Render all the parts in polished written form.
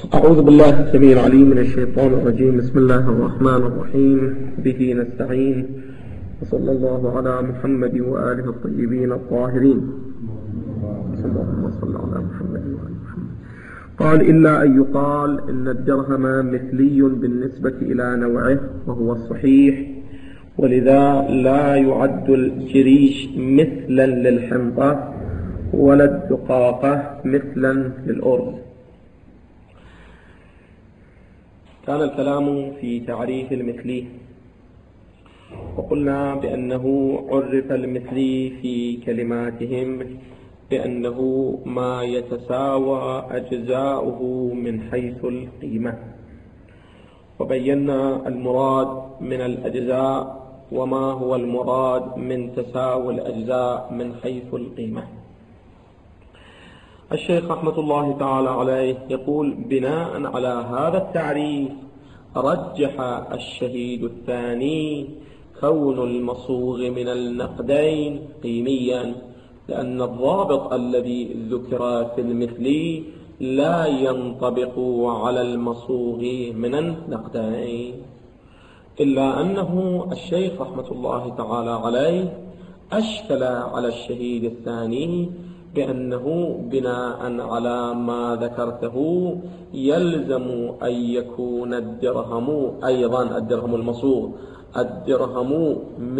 أعوذ بالله السميع العليم من الشيطان الرجيم. بسم الله الرحمن الرحيم. به نستعين، وصلى الله على محمد وآله الطيبين الطاهرين. اللهم صل على محمد وآل محمد. قال: إلا أن يقال إن الدرهم مثلي بالنسبة إلى نوعه وهو الصحيح، ولذا لا يعد الجريش مثلا للحنطة ولا الدقاقة مثلا للأرز. كان الكلام في تعريف المثلي، وقلنا بأنه عرف المثلي في كلماتهم بأنه ما يتساوى أجزاؤه من حيث القيمة، وبينا المراد من الأجزاء وما هو المراد من تساوي الأجزاء من حيث القيمة. الشيخ رحمة الله تعالى عليه يقول: بناء على هذا التعريف رجح الشهيد الثاني كون المصوغ من النقدين قيميا، لأن الضابط الذي ذكر في المثلي لا ينطبق على المصوغ من النقدين، إلا أنه الشيخ رحمة الله تعالى عليه أشكل على الشهيد الثاني بأنه بناء على ما ذكرته يلزم أن يكون الدرهم أيضا الدرهم المصوغ الدرهم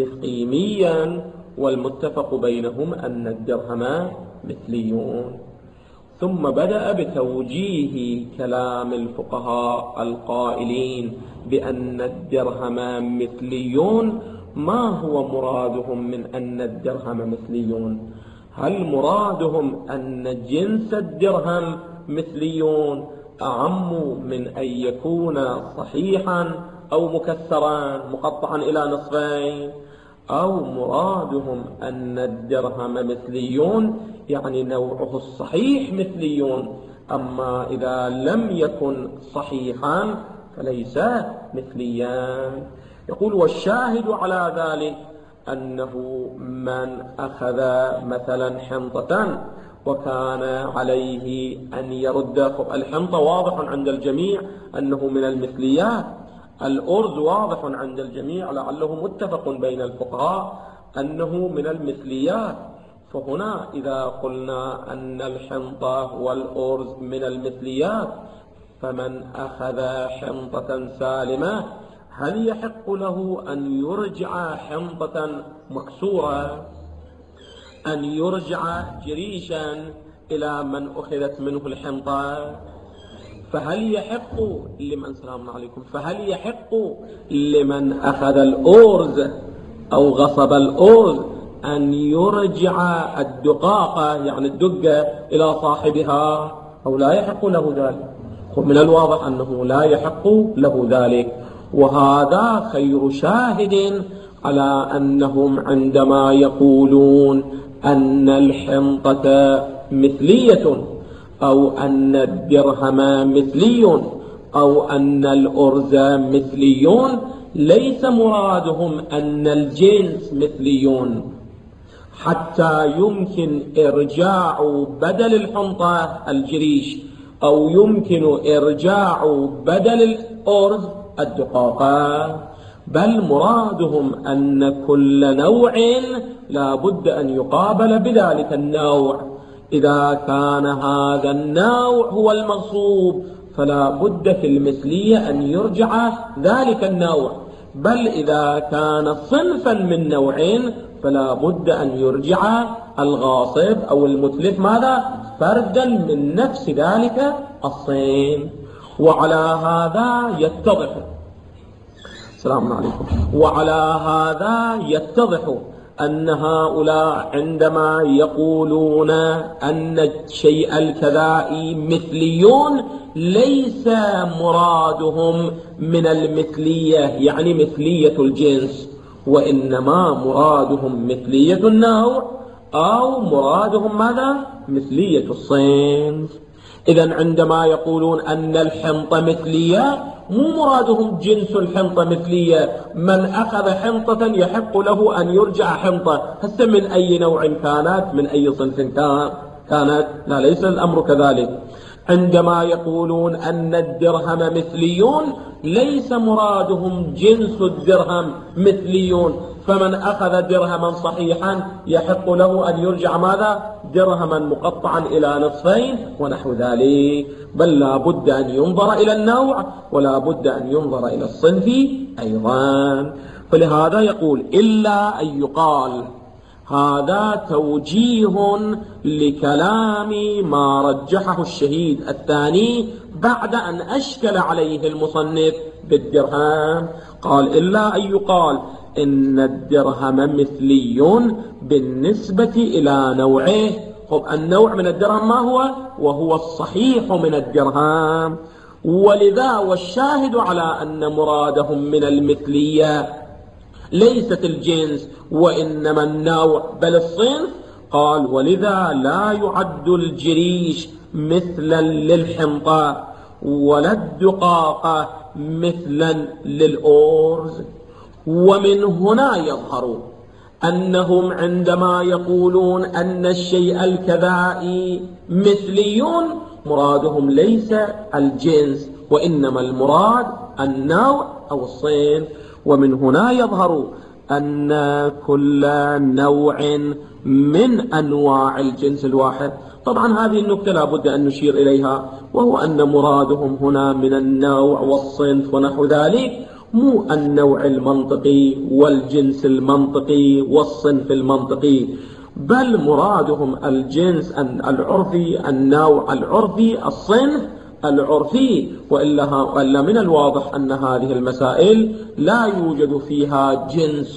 قيميا، والمتفق بينهم أن الدرهم مثليون. ثم بدأ بتوجيه كلام الفقهاء القائلين بأن الدرهم مثليون. ما هو مرادهم من أن الدرهم مثليون؟ هل مرادهم أن جنس الدرهم مثليون أعم من أن يكون صحيحا أو مكسرا مقطعا إلى نصفين، أو مرادهم أن الدرهم مثليون يعني نوعه الصحيح مثليون، أما إذا لم يكن صحيحا فليس مثليا؟ يقول: والشاهد على ذلك أنه من أخذ مثلا حنطة وكان عليه أن يرد، الحنطة واضح عند الجميع أنه من المثليات، الأرز واضح عند الجميع لعله متفق بين الفقهاء أنه من المثليات، فهنا إذا قلنا أن الحنطة والأرز من المثليات فمن أخذ حنطة سالمة هل يحق له أن يرجع حنطة مكسورة، أن يرجع جريشا إلى من أخذت منه الحنطة؟ فهل يحق لمن سلام عليكم فهل يحق لمن أخذ الأرز أو غصب الأرز أن يرجع الدقاقة يعني الدقة إلى صاحبها، أو لا يحق له ذلك؟ ومن الواضح أنه لا يحق له ذلك، وهذا خير شاهد على أنهم عندما يقولون أن الحنطة مثلية أو أن الدرهم مثلي أو أن الأرز مثليون ليس مرادهم أن الجنس مثليون، حتى يمكن إرجاع بدل الحنطة الجريش أو يمكن إرجاع بدل الأرز الدقاقة، بل مرادهم أن كل نوع لا بد أن يقابل بذلك النوع. إذا كان هذا النوع هو المغصوب فلا بد في المثلية أن يرجع ذلك النوع، بل إذا كان صنفا من نوعين فلا بد أن يرجع الغاصب أو المتلف ماذا؟ فردا من نفس ذلك الصنف. وعلى هذا يتضح السلام عليكم وعلى هذا يتضح أن هؤلاء عندما يقولون أن الشيء الكذائي مثليون ليس مرادهم من المثلية يعني مثلية الجنس، وإنما مرادهم مثلية النوع أو مرادهم ماذا؟ مثلية الصنف. إذن عندما يقولون أن الحنطة مثلية مو مرادهم جنس الحنطة مثلية، من أخذ حنطة يحق له أن يرجع حنطة هسه من أي نوع كانت من أي صنف كانت، لا ليس الأمر كذلك. عندما يقولون أن الدرهم مثليون ليس مرادهم جنس الدرهم مثليون، فمن أخذ درهما صحيحا يحق له أن يرجع ماذا؟ درهما مقطعا إلى نصفين ونحو ذلك، بل لا بد أن ينظر إلى النوع ولا بد أن ينظر إلى الصنف أيضا. فلهذا يقول إلا أن يقال هذا توجيه لكلام ما رجحه الشهيد الثاني بعد أن أشكل عليه المصنف بالدرهم. قال إلا أن يقال إن الدرهم مثلي بالنسبة إلى نوعه. خب النوع من الدرهم ما هو؟ وهو الصحيح من الدرهم، ولذا والشاهد على أن مرادهم من المثلية ليست الجنس وإنما النوع بل الصنف. قال ولذا لا يعد الجريش مثلا للحنطة ولا الدقاقة مثلا للأرز. ومن هنا يظهر أنهم عندما يقولون أن الشيء الكذائي مثليون مرادهم ليس الجنس وإنما المراد النوع أو الصنف. ومن هنا يظهر أن كل نوع من أنواع الجنس الواحد. طبعا هذه النكتة لا بد أن نشير إليها، وهو أن مرادهم هنا من النوع والصنف ونحو ذلك مو النوع المنطقي والجنس المنطقي والصنف المنطقي، بل مرادهم الجنس العرفي، النوع العرفي، الصنف العرفي. وإلا من الواضح أن هذه المسائل لا يوجد فيها جنس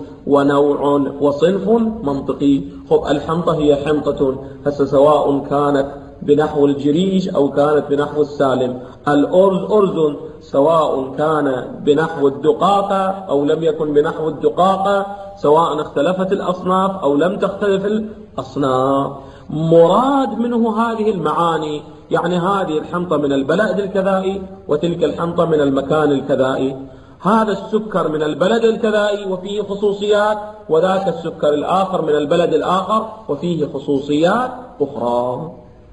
ونوع وصنف منطقي. خب الحنطة هي حنطة، سواء كانت بنحو الجريش أو كانت بنحو السالم. الأرز أرز، سواء كان بنحو الدقاقة أو لم يكن بنحو الدقاقة، سواء اختلفت الأصناف أو لم تختلف الأصناف. مراد منه هذه المعاني، يعني هذه الحنطة من البلد الكذائي وتلك الحنطة من المكان الكذائي، هذا السكر من البلد الكذائي وفيه خصوصيات، وذاك السكر الآخر من البلد الآخر وفيه خصوصيات أخرى.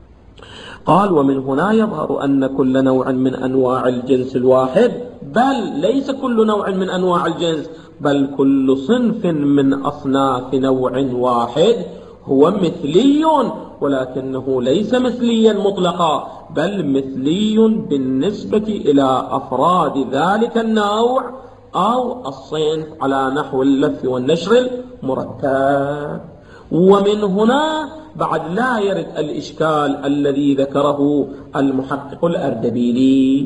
قال ومن هنا يظهر أن كل نوع من أنواع الجنس الواحد، بل ليس كل نوع من أنواع الجنس، بل كل صنف من أصناف نوع واحد هو مثلي، ولكنه ليس مثليا مطلقا، بل مثلي بالنسبة إلى أفراد ذلك النوع أو الصنف على نحو اللف والنشر المرتب. ومن هنا بعد لا يرد الإشكال الذي ذكره المحقق الأردبيلي.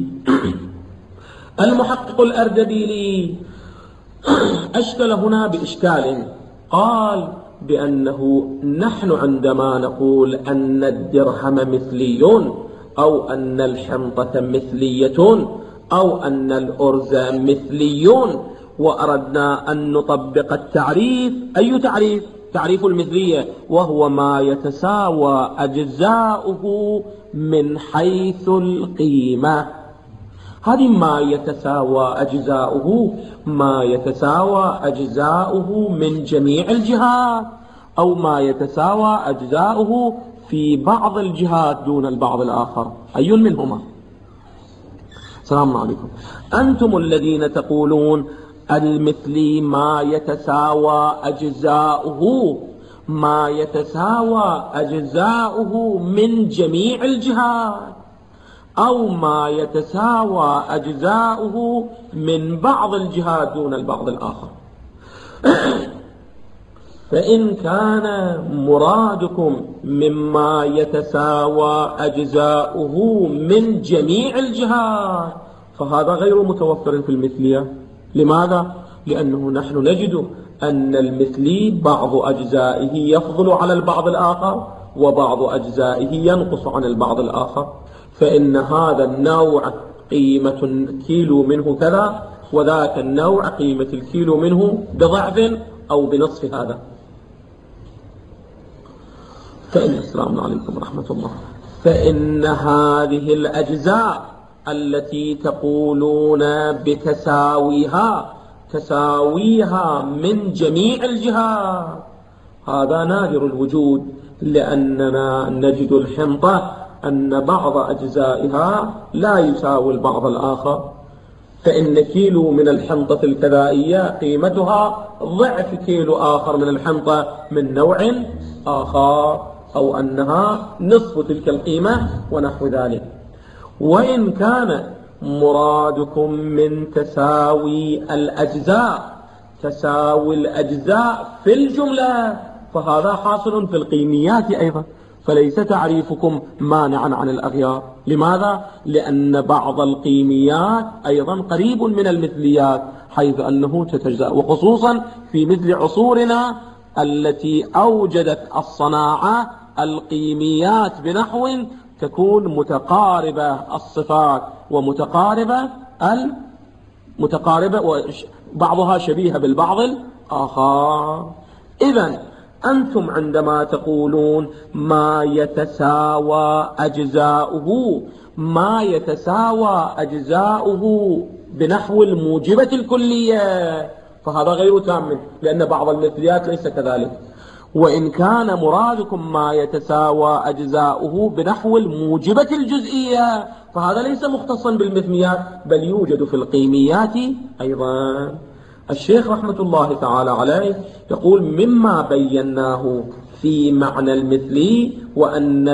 المحقق الأردبيلي أشكل هنا بإشكال، قال بأنه نحن عندما نقول أن الدرهم مثلي أو أن الحنطة مثلية أو أن الأرز مثلي وأردنا أن نطبق التعريف، أي تعريف؟ تعريف المثلية، وهو ما يتساوى أجزاؤه من حيث القيمة. هذه ما يتساوى أجزاؤه، ما يتساوى أجزاؤه من جميع الجهات، أو ما يتساوى أجزاؤه في بعض الجهات دون البعض الآخر. أي منهما؟ السلام عليكم. أنتم الذين تقولون المثلي ما يتساوى أجزاؤه، ما يتساوى أجزاؤه من جميع الجهات، أو ما يتساوى أجزاؤه من بعض الجهات دون البعض الآخر. فإن كان مرادكم مما يتساوى أجزاؤه من جميع الجهات فهذا غير متوفر في المثلية. لماذا؟ لأنه نحن نجد أن المثلي بعض أجزائه يفضل على البعض الآخر وبعض أجزائه ينقص عن البعض الآخر. فإن هذا النوع قيمة كيلو منه كذا، وذاك النوع قيمة الكيلو منه بضعف أو بنصف هذا. السلام عليكم ورحمة الله. فإن هذه الأجزاء التي تقولون بتساويها تساويها من جميع الجهات هذا نادر الوجود، لأننا نجد الحنطة أن بعض أجزائها لا يساوي البعض الآخر، فإن كيلو من الحنطة الكذائية قيمتها ضعف كيلو آخر من الحنطة من نوع آخر، أو أنها نصف تلك القيمة ونحو ذلك. وإن كان مرادكم من تساوي الأجزاء تساوي الأجزاء في الجملة، فهذا حاصل في القيميات أيضا، فليس تعريفكم مانعا عن الأغيار. لماذا؟ لأن بعض القيميات أيضا قريب من المثليات، حيث أنه تتجزأ، وخصوصا في مثل عصورنا التي أوجدت الصناعة القيميات بنحو تكون متقاربة الصفات ومتقاربة وبعضها شبيهة بالبعض الآخر. إذن أنتم عندما تقولون ما يتساوى أجزاؤه بنحو الموجبة الكلية، فهذا غير تام، لأن بعض المثليات ليس كذلك. وإن كان مرادكم ما يتساوى أجزاؤه بنحو الموجبة الجزئية، فهذا ليس مختصا بالمثليات، بل يوجد في القيميات أيضا. الشيخ رحمة الله تعالى عليه يقول: مما بيناه في معنى المثلي وأن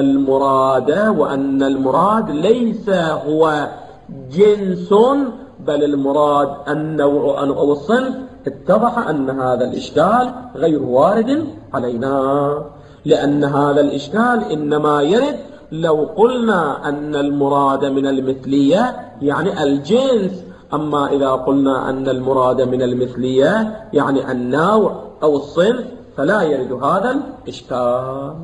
المراد ليس هو جنس، بل المراد النوع أو الصنف، اتضح أن هذا الإشكال غير وارد علينا، لأن هذا الإشكال إنما يرد لو قلنا أن المراد من المثلية يعني الجنس، أما إذا قلنا أن المراد من المثلية يعني النوع أو الصنف فلا يرد هذا الإشكال،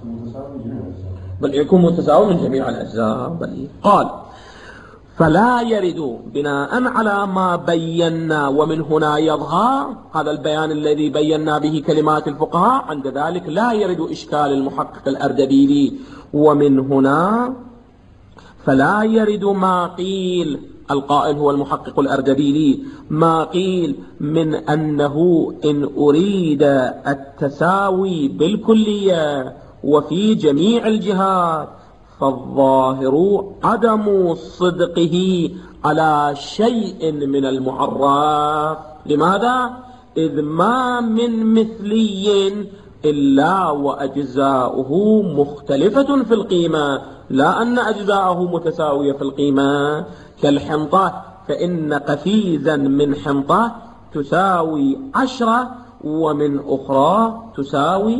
بل يكون متساوي من جميع الأجزاء. قال: فلا يرد بناء على ما بينا، ومن هنا يظهر هذا البيان الذي بينا به كلمات الفقهاء، عند ذلك لا يرد إشكال المحقق الأردبيلي. ومن هنا فلا يرد ما قيل، القائل هو المحقق الأردبيلي، ما قيل من أنه إن أريد التساوي بالكلية وفي جميع الجهات فالظاهر عدم صدقه على شيء من المعرف. لماذا؟ إذ ما من مثلي إلا وأجزاؤه مختلفة في القيمة، لا أن أجزاءه متساوية في القيمة، كالحنطة، فإن قفيزا من حنطة تساوي 10 ومن أخرى تساوي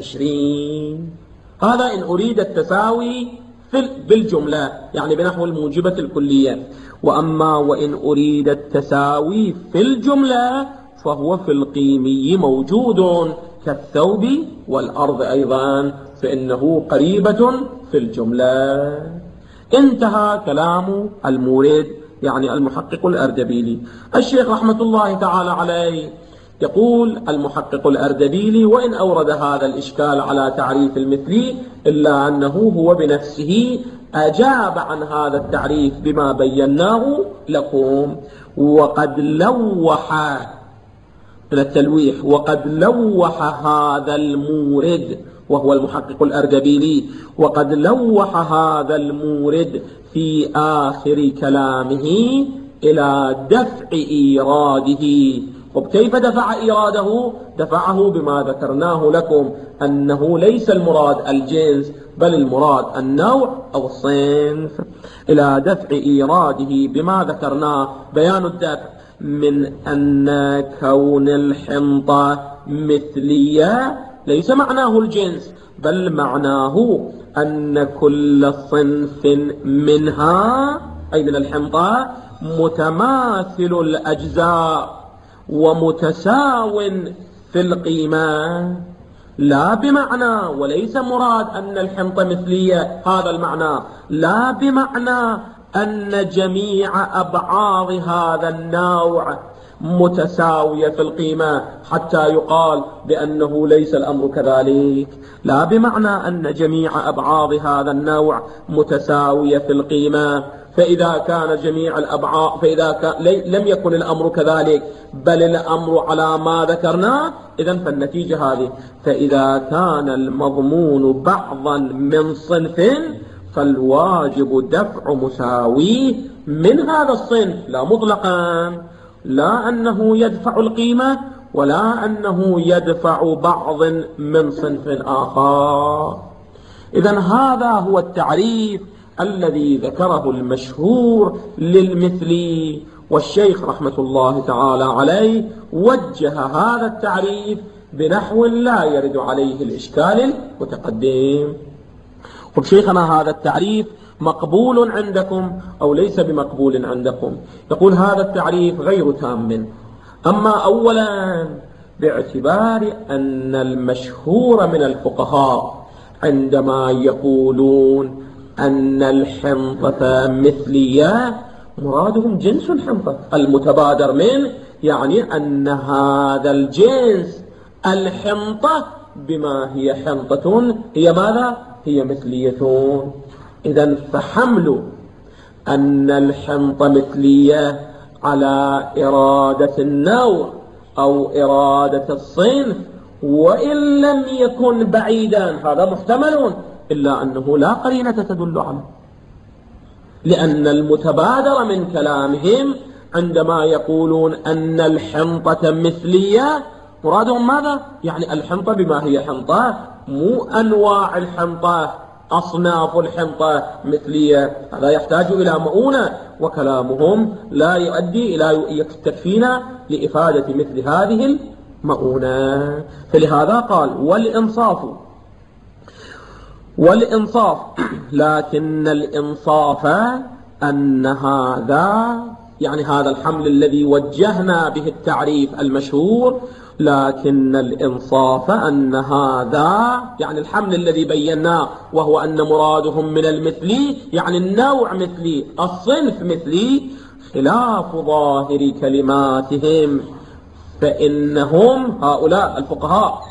20. هذا إن أريد التساوي بالجملة يعني بنحو الموجبة الكلية. وأما وإن أريد التساوي في الجملة فهو في القيمي موجود كالثوب والأرض أيضا، فإنه قريبة في الجملة. انتهى كلام المورد يعني المحقق الأردبيلي. الشيخ رحمة الله تعالى عليه يقول المحقق الأردبيلي: وإن أورد هذا الإشكال على تعريف المثلي إلا أنه هو بنفسه أجاب عن هذا التعريف بما بيناه لكم. وقد لوح من التلويح، وقد لوح هذا المورد وهو المحقق الأردبيلي، وقد لوح هذا المورد في آخر كلامه إلى دفع إيراده. وكيف دفع إيراده؟ دفعه بما ذكرناه لكم، أنه ليس المراد الجنس بل المراد النوع أو الصنف، إلى دفع إيراده بما ذكرناه. بيان الدفع من أن كون الحنطة مثلية ليس معناه الجنس، بل معناه أن كل صنف منها أي من الحنطة متماثل الأجزاء ومتساو في القيمة، لا بمعنى، وليس مراد أن الحنطة مثلية هذا المعنى، لا بمعنى أن جميع أبعاض هذا النوع متساوية في القيمة حتى يقال بأنه ليس الأمر كذلك، لا بمعنى أن جميع أبعاض هذا النوع متساوية في القيمة. فإذا كان جميع الأبعاض لم يكن الأمر كذلك بل الأمر على ما ذكرناه، إذن فالنتيجة هذه. فإذا كان المضمون بعضا من صنف فالواجب دفع مساويه من هذا الصنف، لا مطلقا، لا أنه يدفع القيمة ولا أنه يدفع بعض من صنف آخر. إذن هذا هو التعريف الذي ذكره المشهور للمثلي، والشيخ رحمة الله تعالى عليه وجه هذا التعريف بنحو لا يرد عليه الإشكال المتقدم. وشيخنا هذا التعريف مقبول عندكم أو ليس بمقبول عندكم؟ يقول هذا التعريف غير تام. أما أولا باعتبار أن المشهور من الفقهاء عندما يقولون أن الحنطة مثلية مرادهم جنس الحنطة المتبادر منه، يعني أن هذا الجنس الحنطة بما هي حنطة هي ماذا؟ هي مثلية. إذن فحمل أن الحنطة مثلية على إرادة النوع أو إرادة الصنف وإن لم يكن بعيدا هذا محتمل، إلا أنه لا قرينة تدل عليه، لأن المتبادر من كلامهم عندما يقولون أن الحنطة مثلية مرادهم ماذا؟ يعني الحنطة بما هي حنطة، مو أنواع الحنطة أصناف الحنطة مثلية. هذا يحتاج إلى مؤونة، وكلامهم لا يؤدي إلى يكتفينا لإفادة مثل هذه المؤونة. فلهذا قال والإنصاف لكن الإنصاف أن هذا، يعني هذا الحمل الذي وجهنا به التعريف المشهور، لكن الإنصاف أن هذا، يعني الحمل الذي بيناه وهو أن مرادهم من المثلي يعني النوع مثلي الصنف مثلي، خلاف ظاهر كلماتهم، فإنهم هؤلاء الفقهاء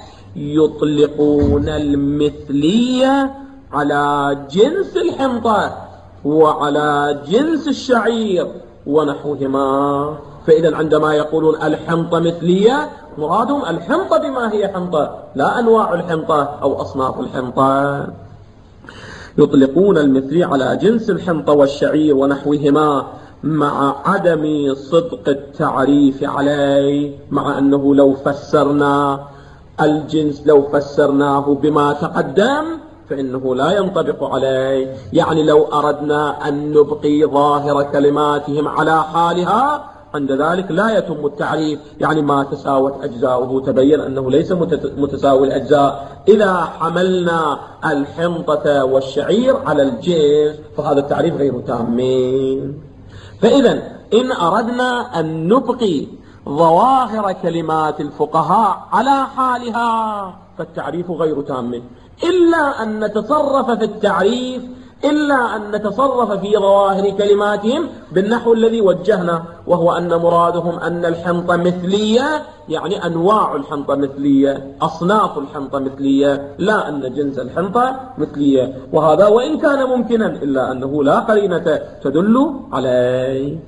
يطلقون المثلية على جنس الحنطة وعلى جنس الشعير ونحوهما. فإذا عندما يقولون الحنطة مثلية مرادهم الحنطة بما هي حنطة، لا أنواع الحنطة أو أصناف الحنطة. يطلقون المثلي على جنس الحنطة والشعير ونحوهما مع عدم صدق التعريف عليه، مع أنه لو فسرنا الجنس لو فسرناه بما تقدم فإنه لا ينطبق عليه. يعني لو أردنا أن نبقي ظاهر كلماتهم على حالها عند ذلك لا يتم التعريف، يعني ما تساوت أجزاؤه تبين أنه ليس متساوي الأجزاء. إذا حملنا الحنطة والشعير على الجنس فهذا التعريف غير تام. فإذا إن أردنا أن نبقي ظواهر كلمات الفقهاء على حالها فالتعريف غير تام، إلا أن نتصرف في التعريف، إلا أن نتصرف في ظواهر كلماتهم بالنحو الذي وجهنا، وهو أن مرادهم أن الحنطة مثلية يعني أنواع الحنطة مثلية، أصناف الحنطة مثلية، لا أن جنس الحنطة مثلية. وهذا وإن كان ممكنا إلا أنه لا قرينة تدل عليه.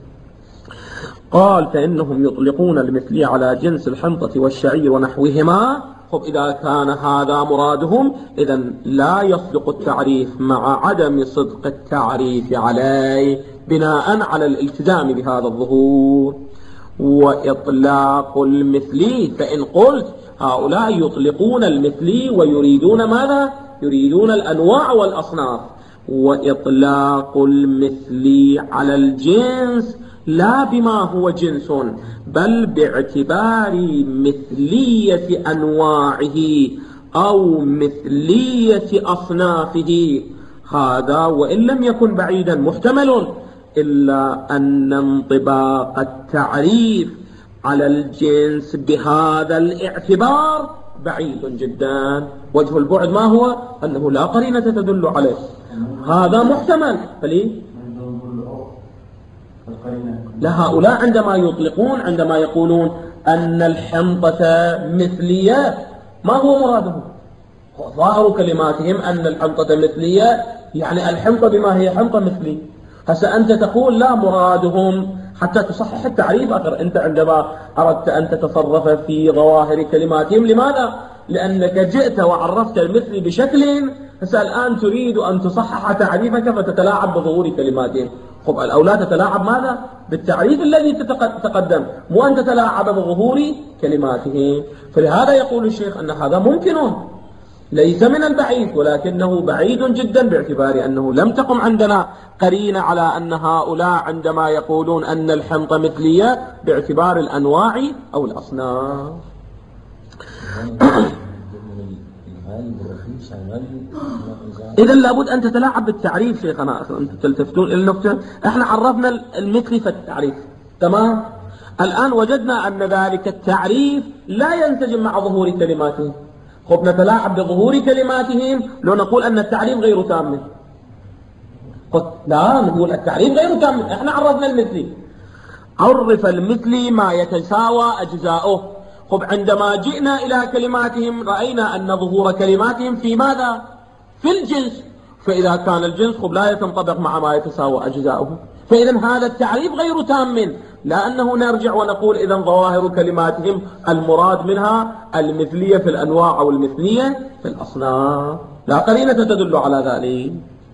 قال فإنهم يطلقون المثلية على جنس الحنطة والشعير ونحوهما. خب إذا كان هذا مرادهم إذن لا يصدق التعريف مع عدم صدق التعريف عليه بناء على الالتزام بهذا الظهور. وإطلاق المثلي، فإن قلت هؤلاء يطلقون المثلي ويريدون ماذا؟ يريدون الأنواع والأصناف. وإطلاق المثلي على الجنس لا بما هو جنس بل باعتبار مثلية أنواعه أو مثلية أصنافه، هذا وإن لم يكن بعيدا محتمل، إلا أن انطباق التعريف على الجنس بهذا الاعتبار بعيد جدا. وجه البعد ما هو؟ أنه لا قرينة تدل عليه، هذا محتمل. فليه؟ لهؤلاء عندما يطلقون، عندما يقولون أن الحنطة مثلية، ما هو مرادهم؟ ظاهر كلماتهم أن الحنطة مثلية يعني الحنطة بما هي حنطة مثلي. هسا أنت تقول لا، مرادهم حتى تصحح التعريف أخر. أنت عندما أردت أن تتصرف في ظواهر كلماتهم، لماذا؟ لأنك جئت وعرفت المثلي بشكل هسه الآن تريد أن تصحح تعريفك فتتلاعب بظهور كلماتهم. خب الأولاد تتلاعب ماذا؟ بالتعريف الذي تقدم، مو أن تتلاعب بظهور كلماتهم. فلهذا يقول الشيخ أن هذا ممكن، ليس من البعيد، ولكنه بعيد جدا باعتبار أنه لم تقم عندنا قرينة على أن هؤلاء عندما يقولون أن الحنطة مثلية باعتبار الأنواع أو الأصناف. إذا لابد أن تتلاعب بالتعريف شيخنا، أنتم تلتفتون إلى النقطة. إحنا عرفنا المثل في التعريف، تمام؟ الآن وجدنا أن ذلك التعريف لا ينسجم مع ظهور كلماتهم. خب نتلاعب بظهور كلماتهم لو نقول أن التعريف غير تام. لا، نقول التعريف غير تام. إحنا عرفنا المثل، عرف المثل ما يتساوى أجزاؤه. خب عندما جئنا إلى كلماتهم رأينا أن ظهور كلماتهم في ماذا؟ في الجنس. فإذا كان الجنس خب لا يتنطبق مع ما يتساوى أجزاؤه، فإذا هذا التعريف غير تام. لأنه نرجع ونقول إذا ظواهر كلماتهم المراد منها المثلية في الأنواع أو المثلية في الأصناف، لا قرينة تدل على ذلك.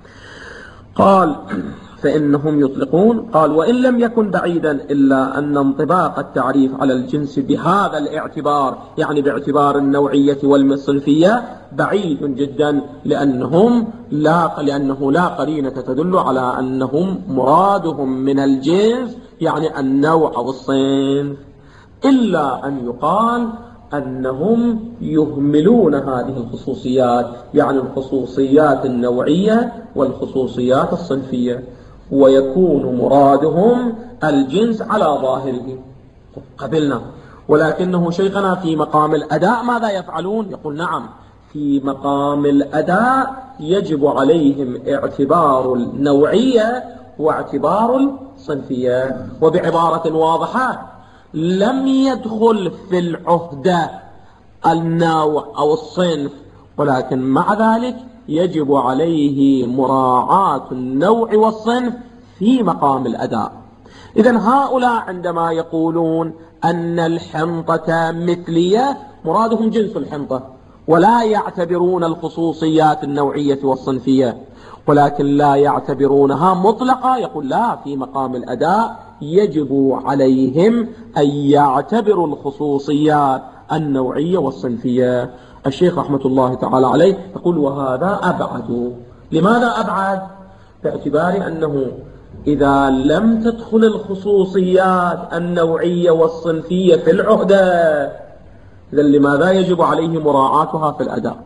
قال فإنهم يطلقون، قال وإن لم يكن بعيدا إلا أن انطباق التعريف على الجنس بهذا الاعتبار، يعني باعتبار النوعية والصنفية، بعيد جدا، لأنه لا قرينة تدل على أنهم مرادهم من الجنس يعني النوع أو الصنف، إلا أن يقال أنهم يهملون هذه الخصوصيات، يعني الخصوصيات النوعية والخصوصيات الصنفية، ويكون مرادهم الجنس على ظاهره. قبلنا. ولكنه شيخنا في مقام الأداء ماذا يفعلون؟ يقول نعم، في مقام الأداء يجب عليهم اعتبار النوعية واعتبار الصنفية. وبعبارة واضحة، لم يدخل في العهدة النوع أو الصنف، ولكن مع ذلك يجب عليه مراعاة النوع والصنف في مقام الأداء. إذن هؤلاء عندما يقولون أن الحنطة مثلية مرادهم جنس الحنطة، ولا يعتبرون الخصوصيات النوعية والصنفية، ولكن لا يعتبرونها مطلقة. يقول لا، في مقام الأداء يجب عليهم أن يعتبروا الخصوصيات النوعية والصنفية. الشيخ رحمة الله تعالى عليه يقول وهذا أبعد. لماذا أبعد؟ باعتبار أنه إذا لم تدخل الخصوصيات النوعية والصنفية في العهدة، إذن لماذا يجب عليه مراعاتها في الأداء؟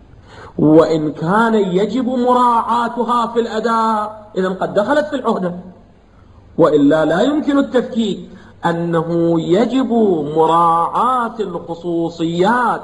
وإن كان يجب مراعاتها في الأداء إذن قد دخلت في العهدة، وإلا لا يمكن التفكيك أنه يجب مراعاة الخصوصيات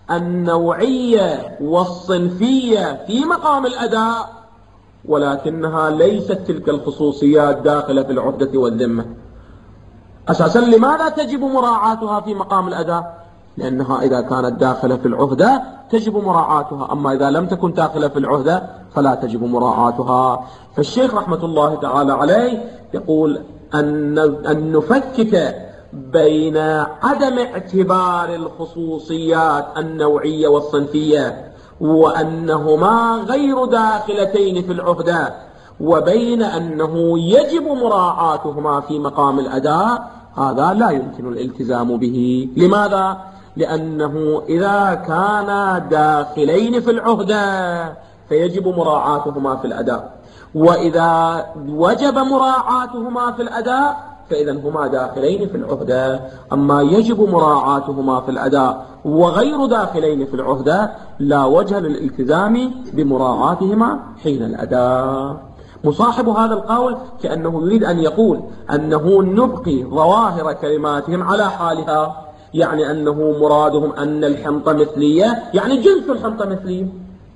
النوعية والصنفية في مقام الأداء، ولكنها ليست تلك الخصوصيات داخلة في العهدة والذمة. أساسا لماذا تجب مراعاتها في مقام الأداء؟ لأنها إذا كانت داخلة في العهدة تجب مراعاتها، أما إذا لم تكن داخلة في العهدة فلا تجب مراعاتها. فالشيخ رحمة الله تعالى عليه يقول أن نفكك بين عدم اعتبار الخصوصيات النوعية والصنفية وأنهما غير داخلتين في العهدة، وبين أنه يجب مراعاتهما في مقام الأداء، هذا لا يمكن الالتزام به. لماذا؟ لأنه إذا كانا داخلين في العهدة فيجب مراعاتهما في الأداء، وإذا وجب مراعاتهما في الأداء فإذا هما داخلين في العهدة. أما يجب مراعاتهما في الأداء وغير داخلين في العهدة لا وجه للالتزام بمراعاتهما حين الأداء. مصاحب هذا القول كأنه يريد أن يقول أنه نبقي ظواهر كلماتهم على حالها، يعني أنه مرادهم أن الحنطة مثلية، يعني جنس الحنطة مثلية.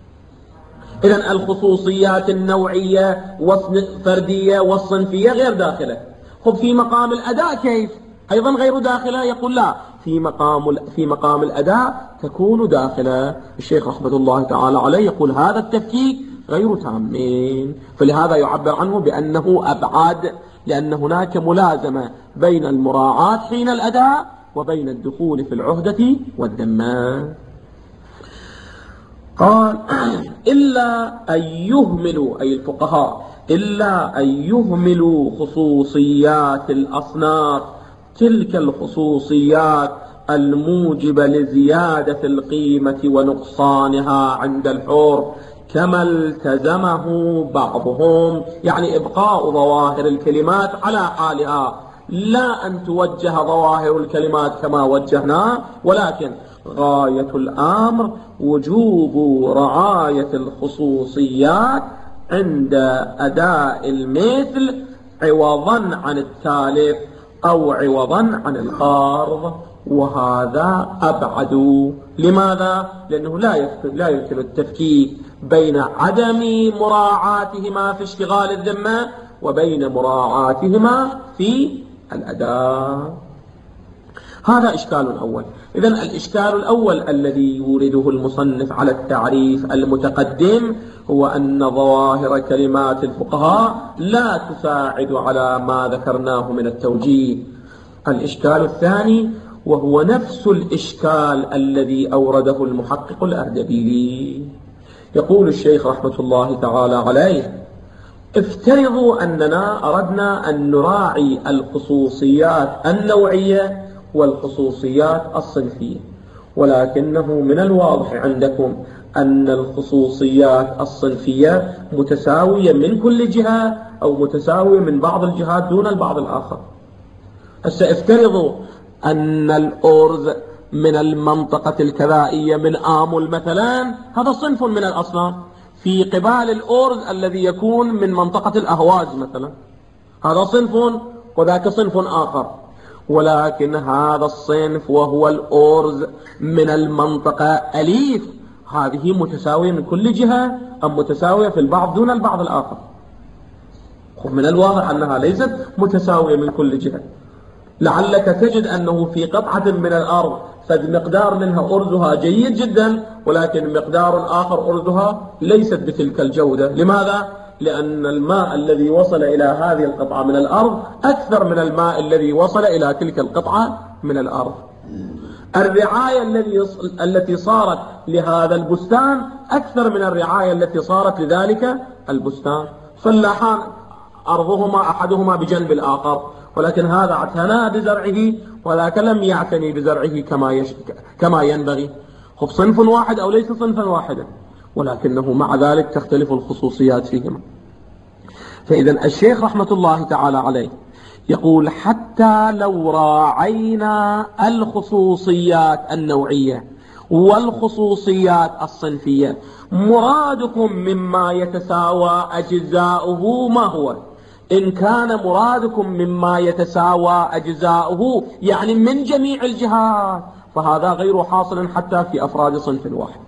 إذن الخصوصيات النوعية والفردية والصنفية غير داخلة. خب في مقام الأداء كيف؟ أيضا غير داخلة؟ يقول لا، في مقام الأداء تكون داخلة. الشيخ رحمة الله تعالى عليه يقول هذا التفكيك غير تامين، فلهذا يعبر عنه بأنه أبعد، لأن هناك ملازمة بين المراعاة حين الأداء وبين الدخول في العهدة والذمة. قال إلا أن يهملوا، أي الفقهاء، إلا أن يهملوا خصوصيات الأصناف، تلك الخصوصيات الموجبة لزيادة القيمة ونقصانها عند الحر، كما التزمه بعضهم، يعني إبقاء ظواهر الكلمات على حالها، لا أن توجه ظواهر الكلمات كما وجهنا، ولكن غاية الأمر وجوب رعاية الخصوصيات عند أداء المثل عوضا عن التالف أو عوضا عن القرض، وهذا أبعد. لماذا؟ لأنه لا يمكن التفكيك بين عدم مراعاتهما في اشتغال الذمة وبين مراعاتهما في الأداء. هذا إشكال أول. إذن الإشكال الأول الذي يورده المصنف على التعريف المتقدم هو أن ظواهر كلمات الفقهاء لا تساعد على ما ذكرناه من التوجيه. الإشكال الثاني وهو نفس الإشكال الذي أورده المحقق الأردبيلي. يقول الشيخ رحمة الله تعالى عليه: افترضوا أننا أردنا أن نراعي الخصوصيات النوعية والخصوصيات الصنفية، ولكنه من الواضح عندكم أن الخصوصيات الصنفية متساوية من كل جهة أو متساوية من بعض الجهات دون البعض الآخر. افترضوا أن الأرز من المنطقة الكذائية من آمل مثلا، هذا صنف من الأصناف، في قبال الأرز الذي يكون من منطقة الأهواز مثلا، هذا صنف وذاك صنف آخر، ولكن هذا الصنف وهو الأرز من المنطقة أليف، هذه متساوية من كل جهة أم متساوية في البعض دون البعض الآخر؟ من الواضح أنها ليست متساوية من كل جهة. لعلك تجد أنه في قطعة من الأرض فمقدار منها أرزها جيد جدا، ولكن مقدار آخر أرزها ليست بتلك الجودة. لماذا؟ لأن الماء الذي وصل إلى هذه القطعة من الأرض أكثر من الماء الذي وصل إلى تلك القطعة من الأرض. الرعاية التي صارت لهذا البستان أكثر من الرعاية التي صارت لذلك البستان. فلاحان أرضهما أحدهما بجنب الآخر، ولكن هذا اعتنى بزرعه وذاك لم يعتني بزرعه كما ينبغي. صنف واحد أو ليس صنفا واحدا، ولكنه مع ذلك تختلف الخصوصيات فيهما. فإذا الشيخ رحمة الله تعالى عليه يقول: حتى لو راعينا الخصوصيات النوعية والخصوصيات الصنفية، مرادكم مما يتساوى أجزاؤه ما هو؟ إن كان مرادكم مما يتساوى أجزاؤه يعني من جميع الجهات، فهذا غير حاصل حتى في أفراد صنف واحد،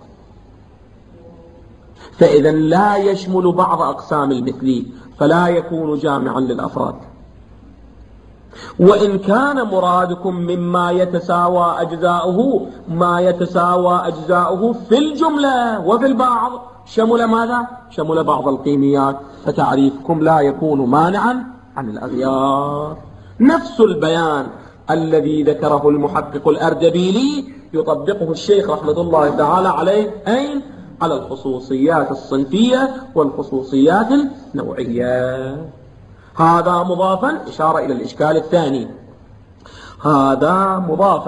فإذا لا يشمل بعض أقسام المثلي، فلا يكون جامعا للأفراد. وإن كان مرادكم مما يتساوى أجزاؤه ما يتساوى أجزاؤه في الجملة وفي البعض، شمل ماذا؟ شمل بعض القيميات، فتعريفكم لا يكون مانعا عن الأغيار. نفس البيان الذي ذكره المحقق الأردبيلي يطبقه الشيخ رحمة الله تعالى عليه أين؟ على الخصوصيات الصنفية والخصوصيات النوعية. هذا مضافا، إشارة إلى الإشكال الثاني، هذا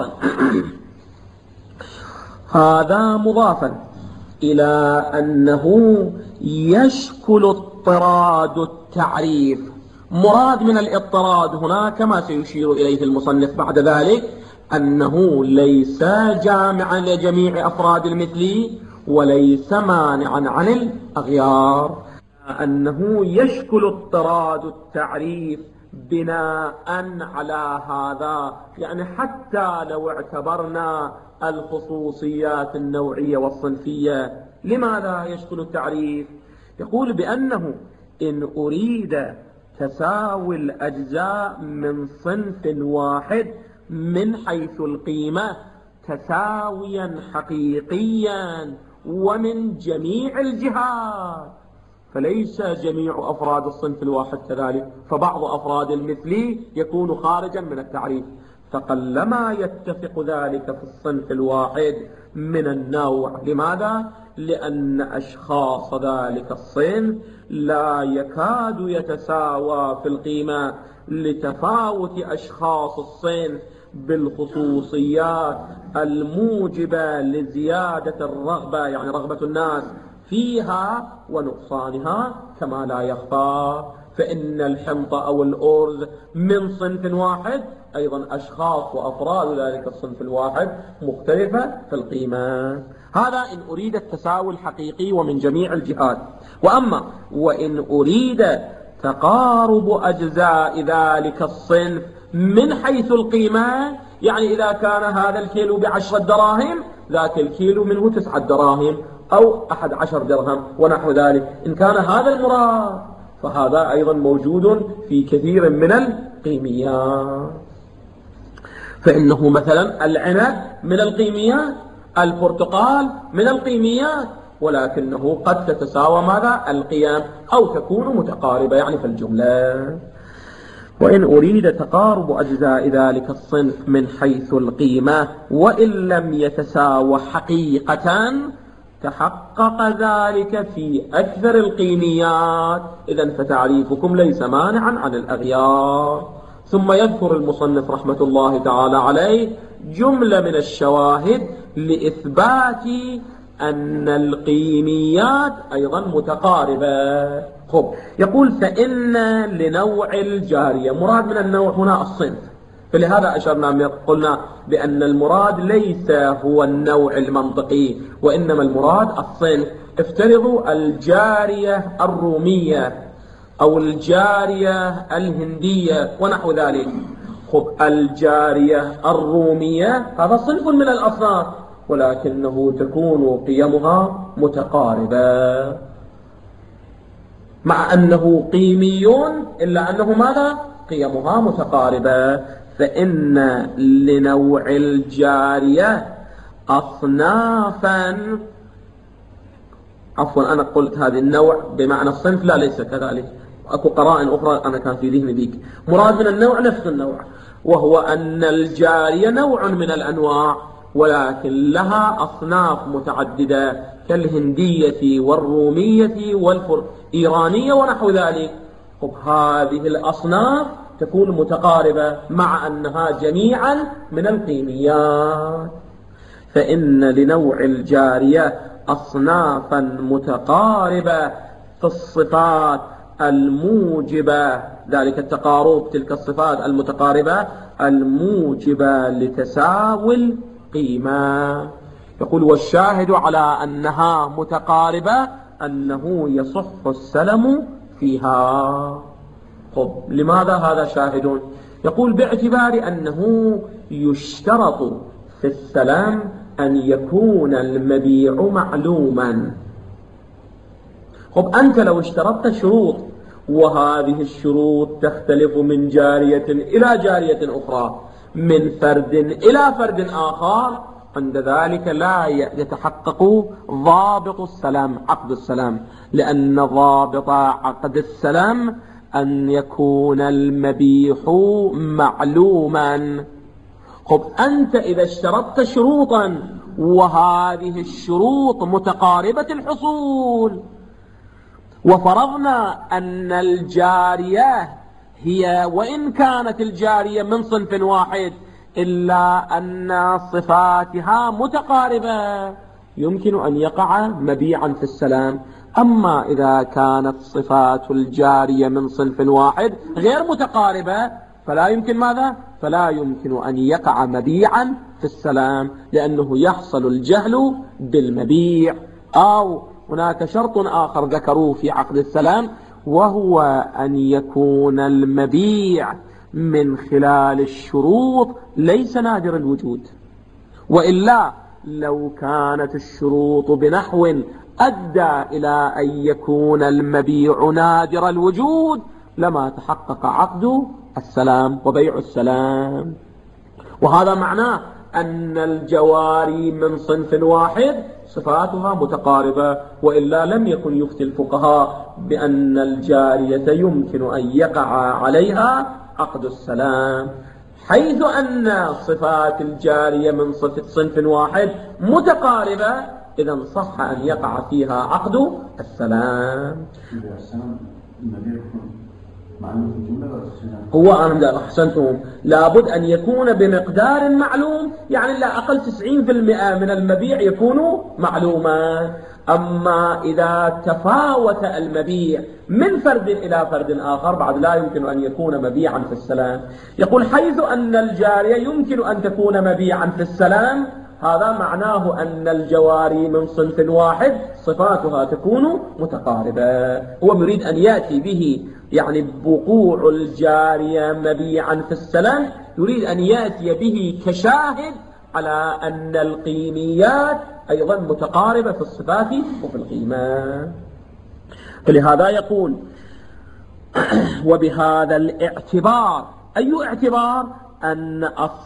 مضافا إلى أنه يشكل اضطراد التعريف. مراد من الاضطراد هنا كما سيشير إليه المصنف بعد ذلك أنه ليس جامعا لجميع أفراد المثلي وليس مانعا عن الأغيار، أنه يشكل اضطراد التعريف بناء على هذا، يعني حتى لو اعتبرنا الخصوصيات النوعية والصنفية. لماذا يشكل التعريف؟ يقول بأنه إن أريد تساوي الأجزاء من صنف واحد من حيث القيمة تساويا حقيقيا ومن جميع الجهات، فليس جميع أفراد الصنف الواحد كذلك، فبعض أفراد المثلي يكون خارجا من التعريف. فقلما يتفق ذلك في الصنف الواحد من النوع. لماذا؟ لأن أشخاص ذلك الصنف لا يكاد يتساوى في القيمة لتفاوت أشخاص الصنف بالخصوصيات الموجبة لزيادة الرغبة، يعني رغبة الناس فيها ونقصانها، كما لا يخفى فإن الحنطة أو الأرز من صنف واحد أيضا أشخاص وأفراد ذلك الصنف الواحد مختلفة في القيمة. هذا إن أريد التساوي الحقيقي ومن جميع الجهات. وأما وإن أريد تقارب أجزاء ذلك الصنف من حيث القيمة، يعني إذا كان هذا الكيلو ب10 دراهم ذاك الكيلو منه 9 دراهم أو 11 درهم ونحو ذلك، إن كان هذا المراد فهذا أيضا موجود في كثير من القيميات. فإنه مثلا العنب من القيميات، البرتقال من القيميات، ولكنه قد تتساوى ماذا؟ القيم أو تكون متقاربة يعني في الجملة. وإن أريد تقارب أجزاء ذلك الصنف من حيث القيمة وإن لم يتساوى حقيقة تحقق ذلك في أكثر القيميات، إذن فتعريفكم ليس مانعا عن الأغيار. ثم يذكر المصنف رحمة الله تعالى عليه جملة من الشواهد لإثبات أن القيميات أيضا متقاربة. يقول فإن لنوع الجارية، مراد من النوع هنا الصنف، فلهذا أشرنا قلنا بأن المراد ليس هو النوع المنطقي وإنما المراد الصنف. افترضوا الجارية الرومية أو الجارية الهندية ونحو ذلك. الجارية الرومية هذا صنف من الأصناف، ولكنه تكون قيمها متقاربة، مع أنه قيميون إلا أنه ماذا؟ قيمها متقاربة. فإن لنوع الجارية أصنافا، عفوا أنا قلت هذه النوع بمعنى الصنف، لا ليس كذلك، أكو قرائن أخرى أنا كان في ذهني ذيك. مراد من النوع نفس النوع، وهو أن الجارية نوع من الأنواع ولكن لها أصناف متعددة كالهندية والرومية والإيرانية ونحو ذلك. هذه الأصناف تكون متقاربة مع أنها جميعا من القيميات. فإن لنوع الجارية أصنافا متقاربة في الصفات الموجبة، ذلك التقارب تلك الصفات المتقاربة الموجبة لتساوي القيمة. يقول والشاهد على أنها متقاربة أنه يصح السلم فيها. لماذا هذا شاهد؟ يقول باعتبار أنه يشترط في السلام أن يكون المبيع معلوما. أنت لو اشترطت شروط وهذه الشروط تختلف من جارية إلى جارية أخرى، من فرد إلى فرد آخر، عند ذلك لا يتحقق ضابط السلام، عقد السلام، لأن ضابط عقد السلام أن يكون المبيح معلوما. أنت إذا اشترطت شروطا وهذه الشروط متقاربة الحصول، وفرضنا أن الجارية هي وإن كانت الجارية من صنف واحد إلا أن صفاتها متقاربة، يمكن أن يقع مبيعا في السلام. أما إذا كانت صفات الجارية من صنف واحد غير متقاربة فلا يمكن ماذا؟ فلا يمكن أن يقع مبيعا في السلام، لأنه يحصل الجهل بالمبيع. أو هناك شرط آخر ذكروه في عقد السلام، وهو أن يكون المبيع من خلال الشروط ليس نادر الوجود، وإلا لو كانت الشروط بنحو أدى إلى أن يكون المبيع نادر الوجود لما تحقق عقد السلام وبيع السلام. وهذا معناه أن الجواري من صنف واحد صفاتها متقاربة، وإلا لم يكن يفتي الفقهاء بأن الجارية يمكن أن يقع عليها عقد السلام. حيث أن صفات الجارية من صنف واحد متقاربة، إذا صح أن يقع فيها عقد السلام. هو أنا أحسنتم، لابد أن يكون بمقدار معلوم، يعني لا أقل 90% من المبيع يكون معلوما. أما إذا تفاوت المبيع من فرد إلى فرد آخر بعد لا يمكن أن يكون مبيعا في السلام. يقول حيث أن الجارية يمكن أن تكون مبيعا في السلام، هذا معناه أن الجواري من صنف واحد صفاتها تكون متقاربة. هو يريد أن يأتي به يعني بوقوع الجارية مبيعا في السلام، يريد أن يأتي به كشاهد على أن القيميات أيضا متقاربة في الصفات وفي القيمة. فلهذا يقول وبهذا الاعتبار، أي اعتبار؟ أن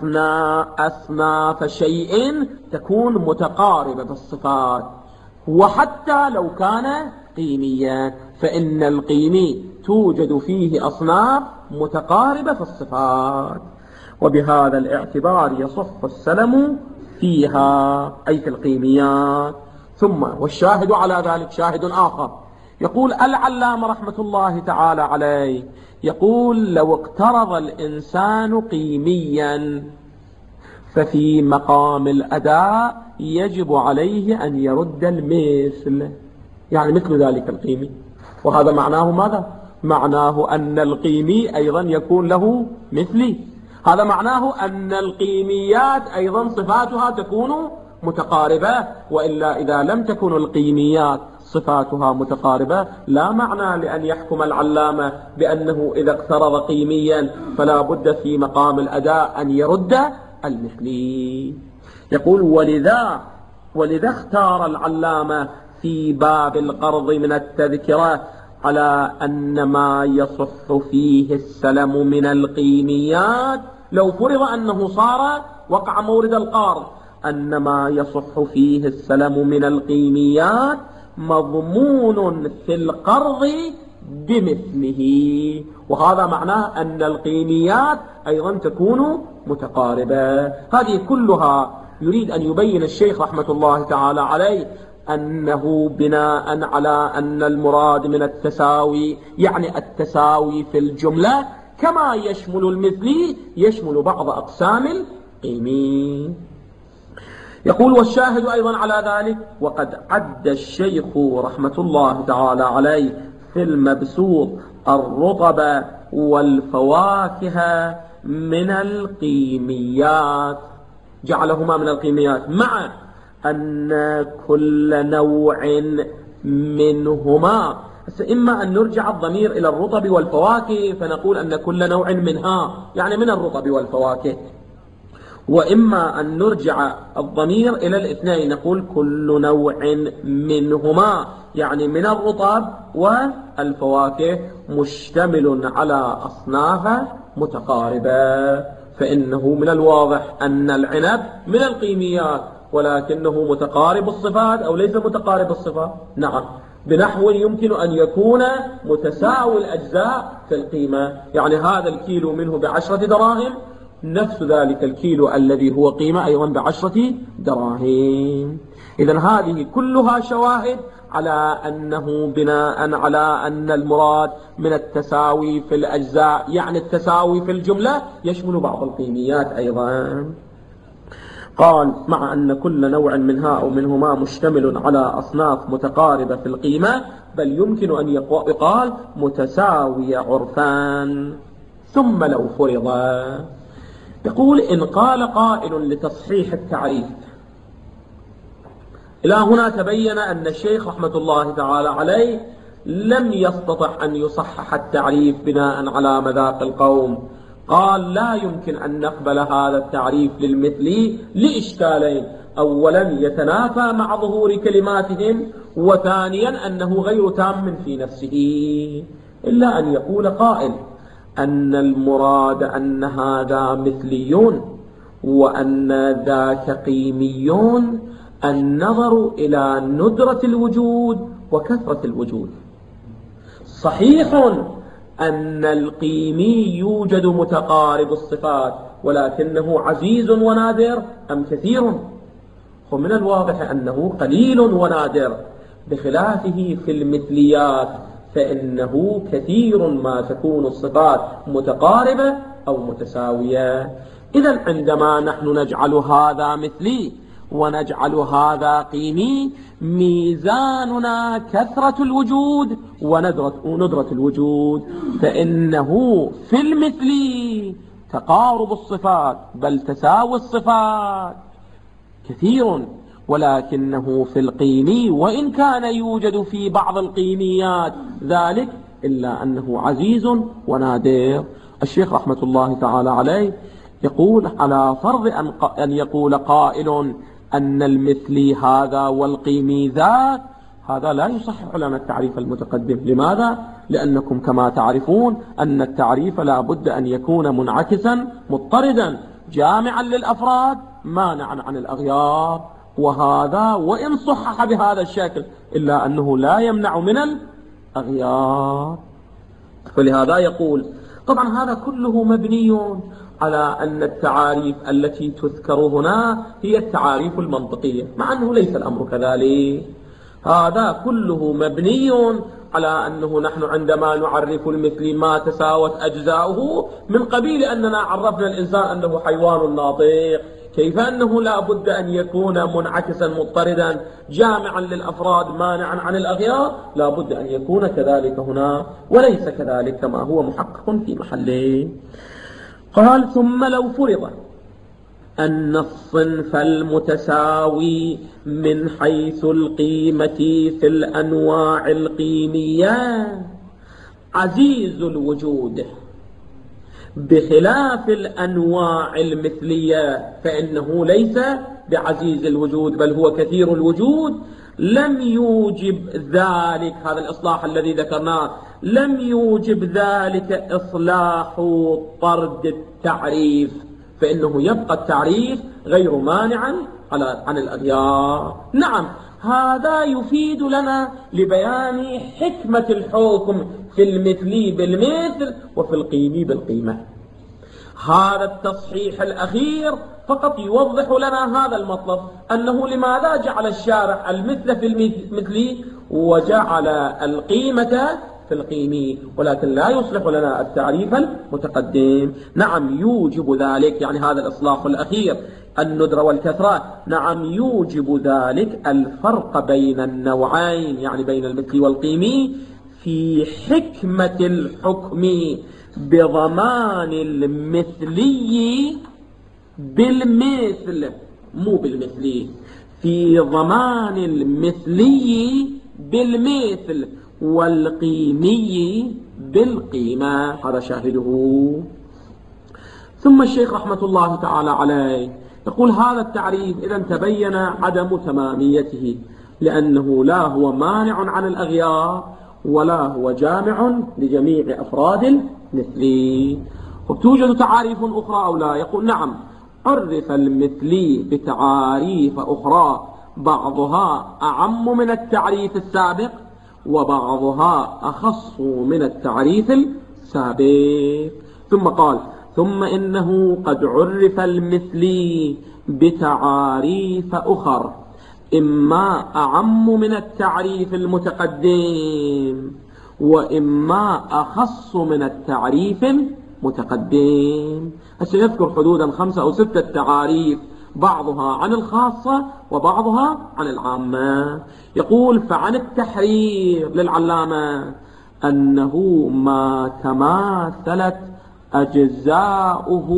أصناف شيء تكون متقاربة بالصفات، وحتى لو كان قيميا، فإن القيمي توجد فيه أصناف متقاربة في الصفات، وبهذا الاعتبار يصح السلم فيها أي في القيميات. ثم والشاهد على ذلك شاهد آخر، يقول العلامة رحمة الله تعالى عليه، يقول لو اقترض الإنسان قيميا ففي مقام الأداء يجب عليه أن يرد المثل، يعني مثل ذلك القيمي. وهذا معناه ماذا؟ معناه أن القيمي أيضا يكون له مثلي. هذا معناه أن القيميات أيضا صفاتها تكون متقاربة، وإلا إذا لم تكن القيميات صفاتها متقاربة لا معنى لأن يحكم العلامة بأنه إذا اقترض قيميا فلا بد في مقام الأداء أن يرد المثلي. يقول ولذا اختار العلامة في باب القرض من التذكرة على أن ما يصح فيه السلم من القيميات، لو فرض أنه صار وقع مورد القرض، أن ما يصح فيه السلم من القيميات مضمون في القرض بمثله. وهذا معناه أن القيميات أيضا تكون متقاربة. هذه كلها يريد أن يبين الشيخ رحمة الله تعالى عليه أنه بناء على أن المراد من التساوي يعني التساوي في الجملة، كما يشمل المثلي يشمل بعض أقسام القيمي. يقول والشاهد أيضا على ذلك وقد عد الشيخ رحمة الله تعالى عليه في المبسوط الرطب والفواكه من القيميات، جعلهما من القيميات، مع أن كل نوع منهما، إما أن نرجع الضمير إلى الرطب والفواكه فنقول أن كل نوع منها يعني من الرطب والفواكه، وإما أن نرجع الضمير إلى الاثنين نقول كل نوع منهما يعني من الرطب والفواكه مشتمل على أصناف متقاربة. فإنه من الواضح أن العنب من القيميات ولكنه متقارب الصفات أو ليس متقارب الصفات؟ نعم، بنحو يمكن أن يكون متساوي الأجزاء في القيمة، يعني هذا الكيلو منه ب10 دراهم، نفس ذلك الكيلو الذي هو قيمة أيضا ب10 دراهم. إذن هذه كلها شواهد على أنه بناء على أن المراد من التساوي في الأجزاء يعني التساوي في الجملة يشمل بعض القيميات أيضا. قال مع أن كل نوع منها أو منهما مشتمل على أصناف متقاربة في القيمة، بل يمكن أن يقال متساوية عرفان. ثم لو فرض، يقول إن قال قائل لتصحيح التعريف، إلى هنا تبين أن الشيخ رحمة الله تعالى عليه لم يستطع أن يصحح التعريف بناء على مذاق القوم. قال لا يمكن أن نقبل هذا التعريف للمثلي لإشكالين: أولا يتنافى مع ظهور كلماتهم، وثانيا أنه غير تام في نفسه. إلا أن يقول قائل أن المراد أن هذا مثليون وأن ذاك قيميون، النظر إلى ندرة الوجود وكثرة الوجود. صحيح أن القيمي يوجد متقارب الصفات ولكنه عزيز ونادر أم كثير؟ ومن الواضح أنه قليل ونادر، بخلافه في المثليات فإنه كثير ما تكون الصفات متقاربة أو متساوية. إذن عندما نحن نجعل هذا مثلي ونجعل هذا قيمي، ميزاننا كثرة الوجود وندرة الوجود، فإنه في المثلي تقارب الصفات بل تساوي الصفات كثير، ولكنه في القيمي وإن كان يوجد في بعض القيميات ذلك إلا أنه عزيز ونادر. الشيخ رحمة الله تعالى عليه يقول: على فرض أن يقول قائل أن المثلي هذا والقيمي ذاك، هذا لا يصحح لنا التعريف المتقدم. لماذا؟ لأنكم كما تعرفون أن التعريف لا بد أن يكون منعكسا مضطردا جامعا للأفراد مانعا عن الأغيار، وهذا وإن صحح بهذا الشكل إلا أنه لا يمنع من الأغيار. فلهذا يقول طبعا هذا كله مبني على أن التعاريف التي تذكر هنا هي التعاريف المنطقية، مع أنه ليس الأمر كذلك. هذا كله مبني على أنه نحن عندما نعرف المثل ما تساوت أجزاؤه من قبيل أننا عرفنا الإنسان أنه حيوان ناطق، كيف أنه لا بد أن يكون منعكسا مضطردا جامعا للأفراد مانعا عن الأغيار، لا بد أن يكون كذلك هنا، وليس كذلك كما هو محقق في محله. قال: ثم لو فرض أن الصنف المتساوي من حيث القيمة في الأنواع القيمية عزيز الوجود بخلاف الأنواع المثلية فإنه ليس بعزيز الوجود بل هو كثير الوجود، لم يوجب ذلك، هذا الإصلاح الذي ذكرناه، لم يوجب ذلك إصلاح طرد التعريف، فإنه يبقى التعريف غير مانعا عن الأغيار. نعم، هذا يفيد لنا لبيان حكمة الحكم في المثلي بالمثل وفي القيمي بالقيمة. هذا التصحيح الأخير فقط يوضح لنا هذا المطلب، أنه لماذا جعل الشارع المثل في المثلي وجعل القيمة في القيمي، ولكن لا يصلح لنا التعريف المتقدم. نعم يوجب ذلك، يعني هذا الإصلاح الأخير الندرة والكثرة، نعم يوجب ذلك الفرق بين النوعين، يعني بين المثلي والقيمي، في حكمة الحكم بضمان المثلي بالمثل، مو بالمثلي، في ضمان المثلي بالمثل والقيمي بالقيمة. هذا شاهده. ثم الشيخ رحمة الله تعالى عليه يقول: هذا التعريف إذا تبين عدم تماميته، لأنه لا هو مانع عن الأغيار ولا هو جامع لجميع أفراد المثلي. وتوجد تعاريف أخرى أو لا؟ يقول: نعم، عرف المثلي بتعاريف أخرى بعضها أعم من التعريف السابق وبعضها أخص من التعريف السابق. ثم قال: ثم إنه قد عرف المثلي بتعاريف أخر إما أعم من التعريف المتقدم وإما أخص من التعريف المتقدم. سيذكر حدودا 5 أو 6 تعاريف، بعضها عن الخاصة وبعضها عن العامة. يقول: فعن التحرير للعلامة أنه ما تماثلت أجزاؤه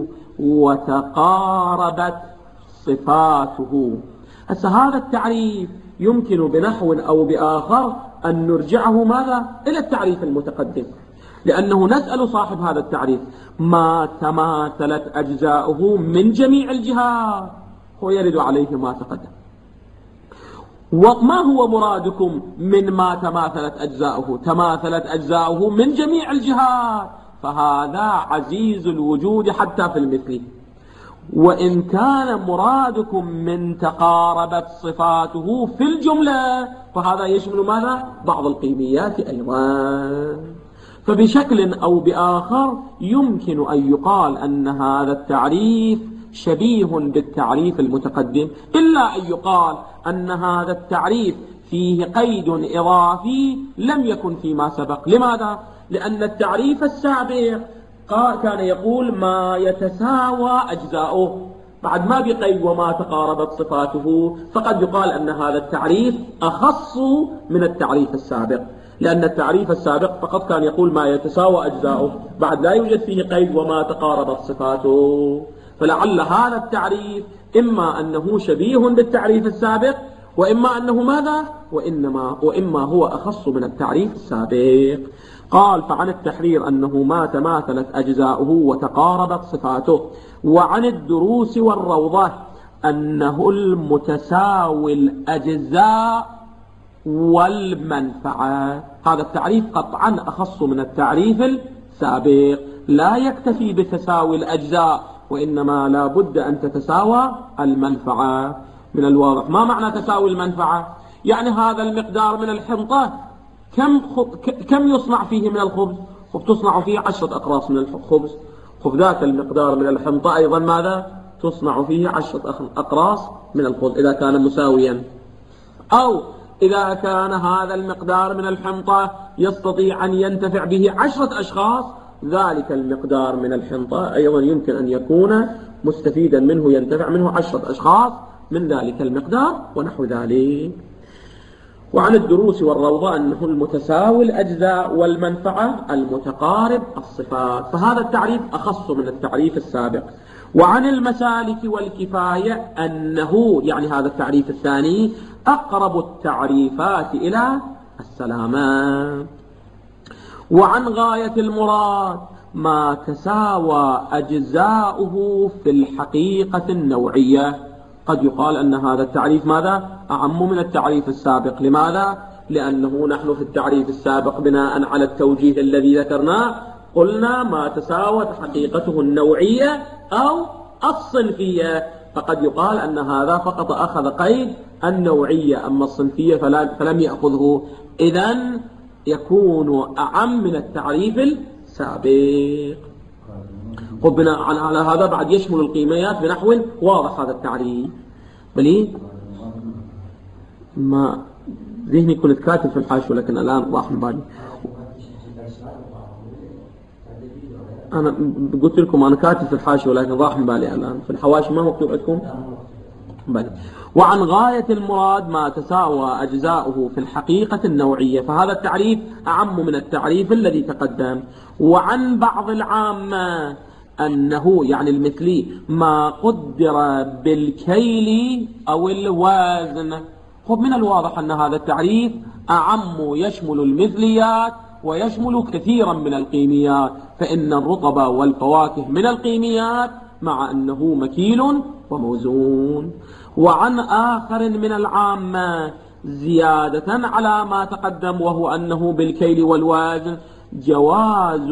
وتقاربت صفاته. هذا التعريف يمكن بنحو أو بآخر أن نرجعه ماذا؟ إلى التعريف المتقدم، لأنه نسأل صاحب هذا التعريف ما تماثلت أجزاؤه من جميع الجهات، هو يرد عليه ما تقدم. وما هو مرادكم من ما تماثلت أجزاؤه؟ تماثلت أجزاؤه من جميع الجهات، فهذا عزيز الوجود حتى في المثل. وإن كان مرادكم من تقاربت صفاته في الجملة، فهذا يشمل ماذا؟ بعض القيميات أيضا. فبشكل أو بآخر يمكن أن يقال أن هذا التعريف شبيه بالتعريف المتقدم، إلا أن يقال أن هذا التعريف فيه قيد إضافي لم يكن فيما سبق. لماذا؟ لأن التعريف السابق كان يقول ما يتساوى أجزاؤه، بعد ما بقيد وما تقاربت صفاته، فقد يقال أن هذا التعريف أخص من التعريف السابق، لأن التعريف السابق فقط كان يقول ما يتساوى أجزاؤه، بعد لا يوجد فيه قيد وما تقاربت صفاته. فلعل هذا التعريف إما أنه شبيه بالتعريف السابق، وإما أنه ماذا؟ وإما هو أخص من التعريف السابق. قال: فعن التحرير أنه ما تماثلت أجزاؤه وتقاربت صفاته، وعن الدروس والروضة أنه المتساوي الأجزاء والمنفعة. هذا التعريف قطعا أخص من التعريف السابق، لا يكتفي بتساوي الأجزاء، وإنما لا بد أن تتساوى المنفعة. من الواضح ما معنى تساوي المنفعة؟ يعني هذا المقدار من الحنطة كم يصنع فيه من الخبز؟ وبتصنع فيه 10 أقراص من الخبز. ذاك المقدار من الحنطة أيضا ماذا؟ تصنع فيه 10 أقراص من الخبز إذا كان مساويا. أو إذا كان هذا المقدار من الحنطة يستطيع أن ينتفع به 10 أشخاص، ذلك المقدار من الحنطة أيضا يمكن أن يكون مستفيدا منه، ينتفع منه 10 أشخاص من ذلك المقدار ونحو ذلك. وعن الدروس والروضة أنه المتساوي الأجزاء والمنفعة المتقارب الصفات. فهذا التعريف أخص من التعريف السابق. وعن المسالك والكفاية أنه، يعني هذا التعريف الثاني، أقرب التعريفات إلى السلامة. وعن غاية المراد ما تساوى أجزاؤه في الحقيقة النوعية. قد يقال أن هذا التعريف ماذا؟ أعم من التعريف السابق. لماذا؟ لأنه نحن في التعريف السابق بناء على التوجيه الذي ذكرناه قلنا ما تساوت حقيقته النوعية أو الصنفية، فقد يقال أن هذا فقط أخذ قيد النوعية، أما الصنفية فلم يأخذه، إذن يكون أعم من التعريف السابق. بناء على هذا بعد يشمل القيميات بنحو واضح هذا التعريف. بلي ما ذهني كنت كاتب في الحاشية لكن الآن راح من بالي. أنا قلت لكم أنا كاتب في الحاشية ولكن راح من بالي الآن. في الحواشي ما مكتوب عندكم؟ بلي. وعن غاية المراد ما تساوى أجزاؤه في الحقيقة النوعية، فهذا التعريف أعم من التعريف الذي تقدم. وعن بعض العامة أنه، يعني المثلي، ما قدر بالكيل أو الوزن. من الواضح أن هذا التعريف أعم، يشمل المثليات ويشمل كثيرا من القيميات، فإن الرطب والفواكه من القيميات مع أنه مكيل وموزون. وعن آخر من العامة زيادة على ما تقدم، وهو أنه بالكيل والوزن جواز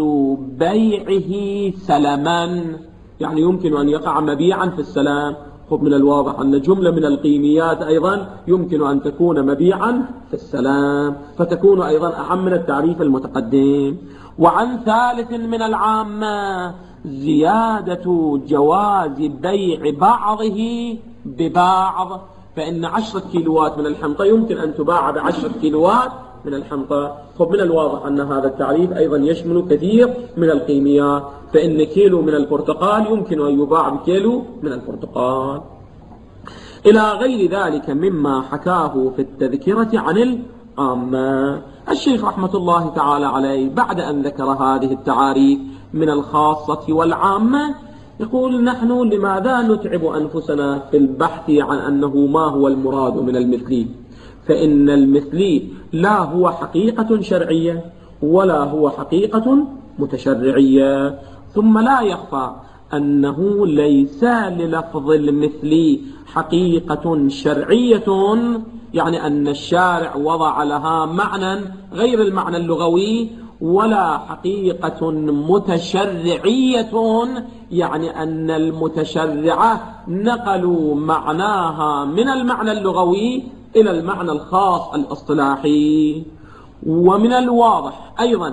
بيعه سلما، يعني يمكن أن يقع مبيعا في السلام. من الواضح أن جملة من القيميات أيضا يمكن أن تكون مبيعا في السلام، فتكون أيضا أعم من التعريف المتقدم. وعن ثالث من العامة زيادة جواز بيع بعضه ببعض، فإن 10 كيلوات من الحنطة يمكن أن تباع ب10 كيلوات من الحنطة. من الواضح أن هذا التعريف أيضا يشمل كثير من القيميات، فإن كيلو من البرتقال يمكن أن يباع بكيلو من البرتقال، إلى غير ذلك مما حكاه في التذكرة عن العامة. الشيخ رحمة الله تعالى عليه بعد أن ذكر هذه التعاريف من الخاصة والعامة يقول: نحن لماذا نتعب أنفسنا في البحث عن أنه ما هو المراد من المثلي؟ فإن المثلي لا هو حقيقة شرعية ولا هو حقيقة متشرعية. ثم لا يخفى أنه ليس للفظ المثلي حقيقة شرعية، يعني أن الشارع وضع لها معنى غير المعنى اللغوي، ولا حقيقة متشرعية، يعني أن المتشرعة نقلوا معناها من المعنى اللغوي إلى المعنى الخاص الاصطلاحي. ومن الواضح أيضا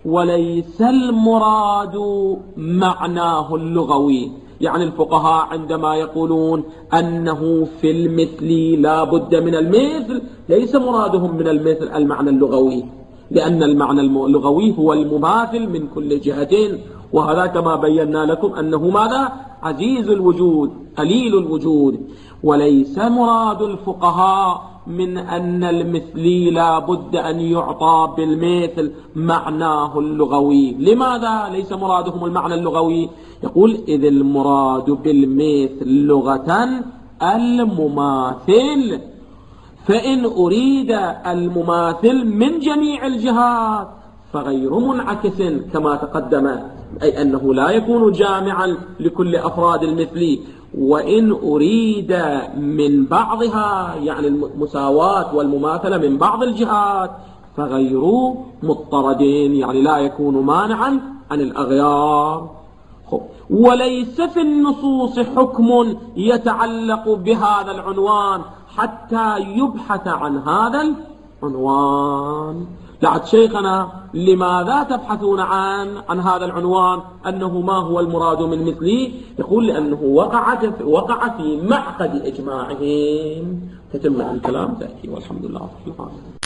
وليس المراد معناه اللغوي. يعني الفقهاء عندما يقولون أنه في المثل لا بد من المثل، ليس مرادهم من المثل المعنى اللغوي، لأن المعنى اللغوي هو المماثل من كل جهة، وهذا كما بينا لكم أنه ماذا؟ عزيز الوجود قليل الوجود. وليس مراد الفقهاء من أن المثلي لا بد أن يعطى بالمثل معناه اللغوي. لماذا ليس مرادهم المعنى اللغوي؟ يقول إذ المراد بالمثل لغة المماثل، فإن أريد المماثل من جميع الجهات فغير منعكس كما تقدم، أي أنه لا يكون جامعا لكل أفراد المثل. وإن أريد من بعضها يعني المساواة والمماثلة من بعض الجهات فغير مضطردين، يعني لا يكون مانعا عن الأغيار. وليس في النصوص حكم يتعلق بهذا العنوان حتى يبحث عن هذا العنوان. لعد شيخنا لماذا تبحثون عن هذا العنوان أنه ما هو المراد من مثله؟ يقول لأنه وقع في معقد إجماعهم. تتم الكلام تأتي والحمد لله.